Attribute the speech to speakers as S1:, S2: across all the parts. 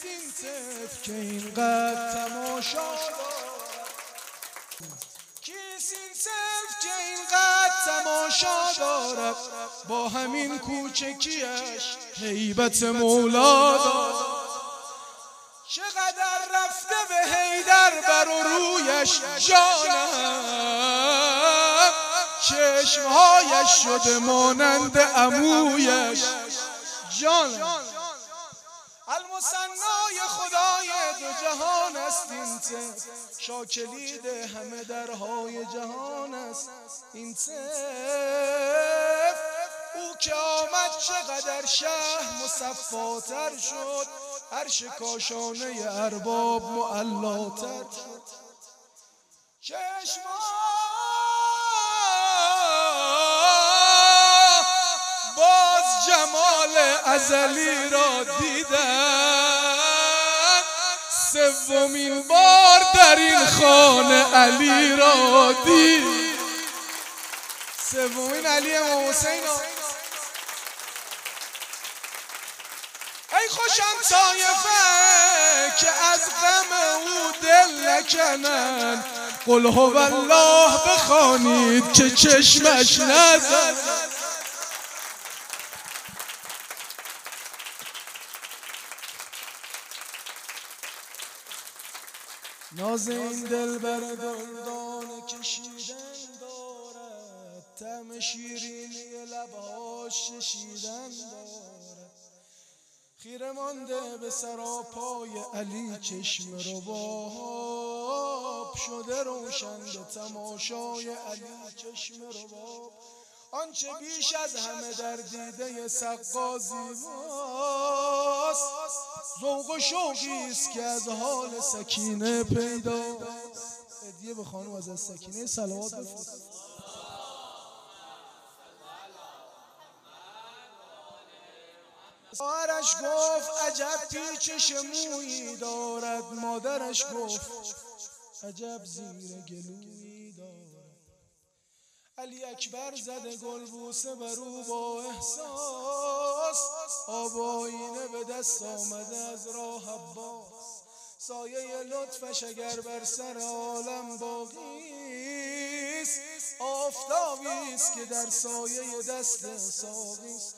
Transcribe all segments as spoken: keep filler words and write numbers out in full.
S1: این طفل که اینقدر تماشا دارد؟ کیست این طفل که اینقدر تماشا دارد؟ با همین کوچکیش هیبت مولا دارد. چقدر رفته به حیدر بر و رویش جانم، چشمهایش شده مانند عمویش جانم. المثنای خدای دو جهان است این طفل، شاکلید همه درهای جهان است این طفل. او که آمد چقدر شهر مصفاتر شد، عرش کاشانه ارباب معلاتر شد. چشما باز جمال ازلی را دیدن، سومین بار در این خانه علی را دید. سومین علی امام حسین. ای خوشم طایفه که از غم او دل نکنن، قل هو الله بخوانید که چشمش نزد. ناز این دل بر دلدان کشیدن دارد، طعم شیرینی لبهاش ششیدن دارد. خیره مانده به سراپای علی چشم رباب، شده روشن به تماشای علی چشم رباب. آنچه بیش از همه در دیده سقا زیباست، ذوق و شوقی است که از حال سکینه پیداست. هدیه به خانم از سکینه صلوات بفرستید. خواهرش گفت عجب پیچش مویی دارد، مادرش گفت عجب زیر گلویی دارد. علی اکبر زده گلبوسه بر او با احساس، آب آینه به دست آمده از راه عباس. سایه لطفش اگر بر سر عالم باقیست، آفتابیست که در سایه دست ساقیست.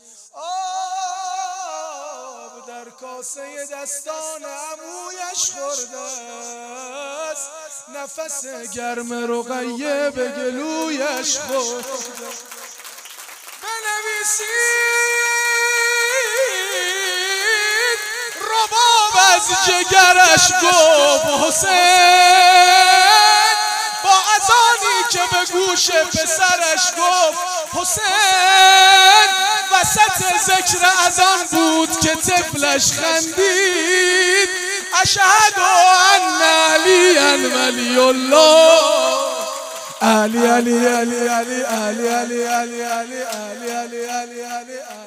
S1: آب در کاسه دستان عمویش خورده است، نفس گرم رقیه به گلویش خورده. بنویسید رباب از جگرش گفت حسین، با اذانی که به گوش پسرش گفت حسین. وسط ذکر اذان بود که طفلش خندید، اشهد ان علی ولی الله. علی علی علی علی علی علی علی علی علی علی علی علی